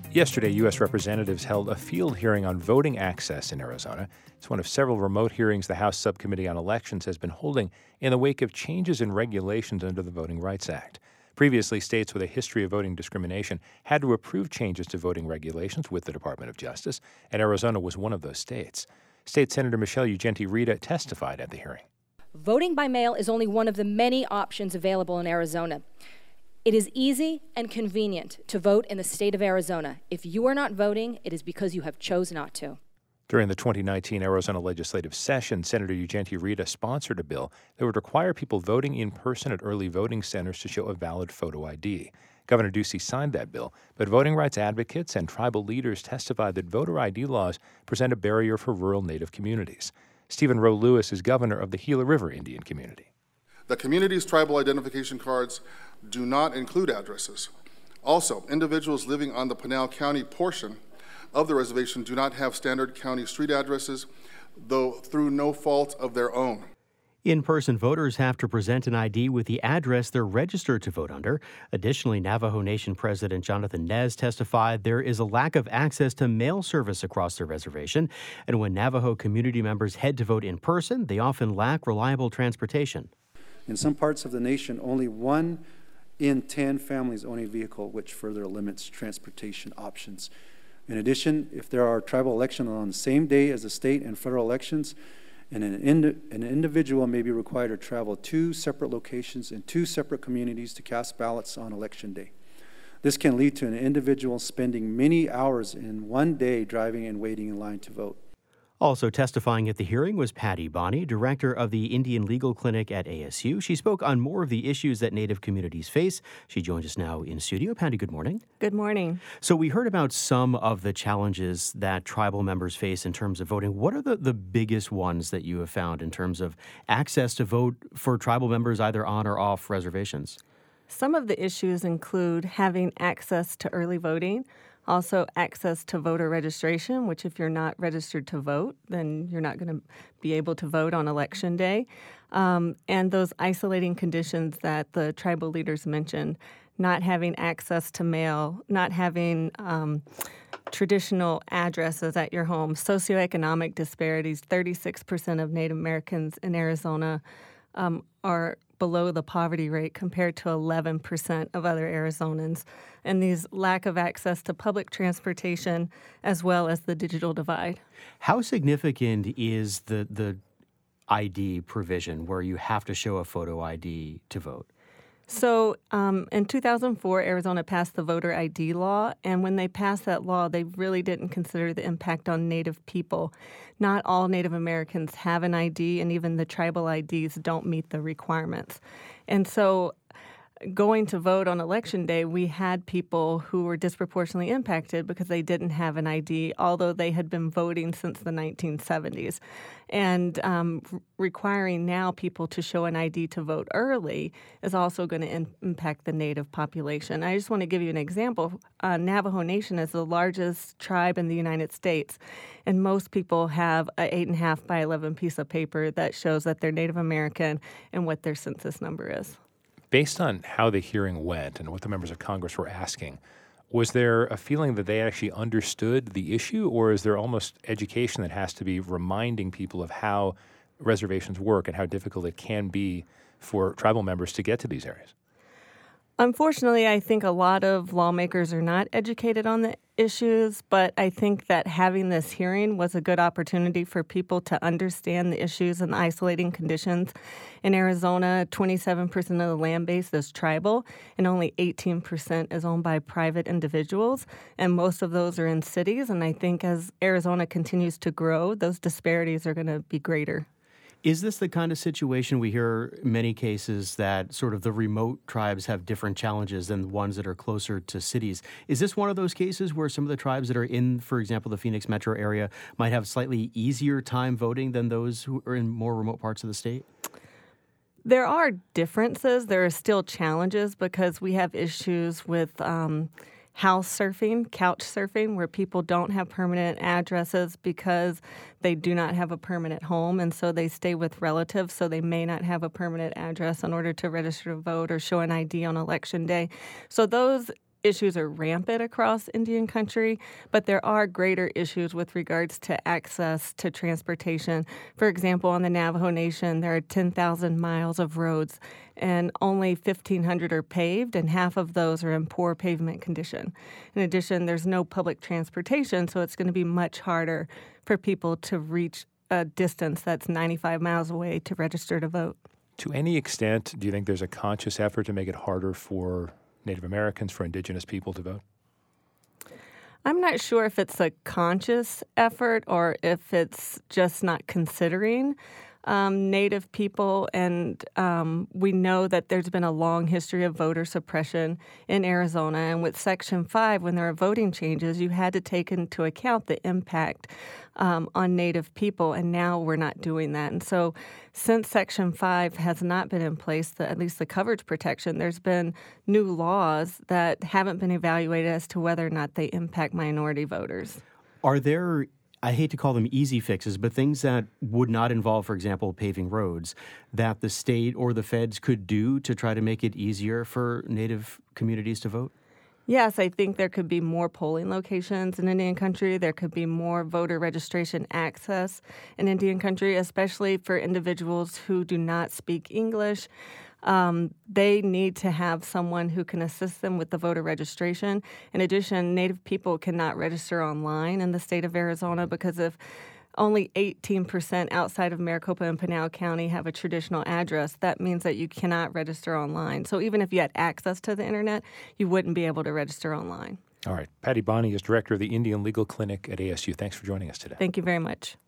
Yesterday, U.S. representatives held a field hearing on voting access in Arizona. It's one of several remote hearings the House Subcommittee on Elections has been holding in the wake of changes in regulations under the Voting Rights Act. Previously, states with a history of voting discrimination had to approve changes to voting regulations with the Department of Justice, and Arizona was one of those states. State Senator Michelle Ugenti-Rita testified at the hearing. Voting by mail is only one of the many options available in Arizona. It is easy and convenient to vote in the state of Arizona. If you are not voting, it is because you have chosen not to. During the 2019 Arizona legislative session, Senator Ugenti-Rita sponsored a bill that would require people voting in person at early voting centers to show a valid photo ID. Governor Ducey signed that bill, but voting rights advocates and tribal leaders testified that voter ID laws present a barrier for rural Native communities. Stephen Rowe Lewis is governor of the Gila River Indian Community. The community's tribal identification cards do not include addresses. Also, individuals living on the Pinal County portion of the reservation do not have standard county street addresses, though through no fault of their own. In-person voters have to present an ID with the address they're registered to vote under. Additionally, Navajo Nation President Jonathan Nez testified there is a lack of access to mail service across their reservation. And when Navajo community members head to vote in person, they often lack reliable transportation. In some parts of the nation, only 1 in 10 families own a vehicle, which further limits transportation options. In addition, if there are tribal elections on the same day as the state and federal elections, and an individual may be required to travel 2 separate locations in 2 separate communities to cast ballots on election day. This can lead to an individual spending many hours in one day driving and waiting in line to vote. Also testifying at the hearing was Patty Bonney, director of the Indian Legal Clinic at ASU. She spoke on more of the issues that Native communities face. She joins us now in studio. Patty, good morning. Good morning. So we heard about some of the challenges that tribal members face in terms of voting. What are the biggest ones that you have found in terms of access to vote for tribal members either on or off reservations? Some of the issues include having access to early voting, also access to voter registration, which if you're not registered to vote, then you're not going to be able to vote on election day, and those isolating conditions that the tribal leaders mentioned, not having access to mail, not having traditional addresses at your home, socioeconomic disparities. 36% of Native Americans in Arizona are below the poverty rate compared to 11% of other Arizonans. And these lack of access to public transportation as well as the digital divide. How significant is the ID provision where you have to show a photo ID to vote? So in 2004, Arizona passed the voter ID law, and when they passed that law, they really didn't consider the impact on Native people. Not all Native Americans have an ID, and even the tribal IDs don't meet the requirements. And so going to vote on election day, we had people who were disproportionately impacted because they didn't have an ID, although they had been voting since the 1970s. And requiring now people to show an ID to vote early is also going to impact the Native population. I just want to give you an example. Navajo Nation is the largest tribe in the United States, and most people have an 8.5 by 11 piece of paper that shows that they're Native American and what their census number is. Based on how the hearing went and what the members of Congress were asking, was there a feeling that they actually understood the issue, or is there almost education that has to be reminding people of how reservations work and how difficult it can be for tribal members to get to these areas? Unfortunately, I think a lot of lawmakers are not educated on the issues, but I think that having this hearing was a good opportunity for people to understand the issues and the isolating conditions. In Arizona, 27% of the land base is tribal, and only 18% is owned by private individuals, and most of those are in cities. And I think as Arizona continues to grow, those disparities are going to be greater. Is this the kind of situation we hear in many cases that sort of the remote tribes have different challenges than the ones that are closer to cities? Is this one of those cases where some of the tribes that are in, for example, the Phoenix metro area might have slightly easier time voting than those who are in more remote parts of the state? There are differences. There are still challenges because we have issues with house surfing, couch surfing, where people don't have permanent addresses because they do not have a permanent home, and so they stay with relatives, so they may not have a permanent address in order to register to vote or show an ID on election day. So those issues are rampant across Indian country, but there are greater issues with regards to access to transportation. For example, on the Navajo Nation, there are 10,000 miles of roads, and only 1,500 are paved, and half of those are in poor pavement condition. In addition, there's no public transportation, so it's going to be much harder for people to reach a distance that's 95 miles away to register to vote. To any extent, do you think there's a conscious effort to make it harder for Native Americans, for Indigenous people to vote? I'm not sure if it's a conscious effort or if it's just not considering Native people, and we know that there's been a long history of voter suppression in Arizona, and with Section 5, when there are voting changes, you had to take into account the impact on Native people, and now we're not doing that. And so since Section 5 has not been in place, at least the coverage protection, there's been new laws that haven't been evaluated as to whether or not they impact minority voters. Are there, I hate to call them easy fixes, but things that would not involve, for example, paving roads, that the state or the feds could do to try to make it easier for Native communities to vote? Yes, I think there could be more polling locations in Indian country. There could be more voter registration access in Indian country, especially for individuals who do not speak English. They need to have someone who can assist them with the voter registration. In addition, Native people cannot register online in the state of Arizona because of only 18% outside of Maricopa and Pinal County have a traditional address. That means that you cannot register online. So even if you had access to the internet, you wouldn't be able to register online. All right. Patty Bonney is director of the Indian Legal Clinic at ASU. Thanks for joining us today. Thank you very much.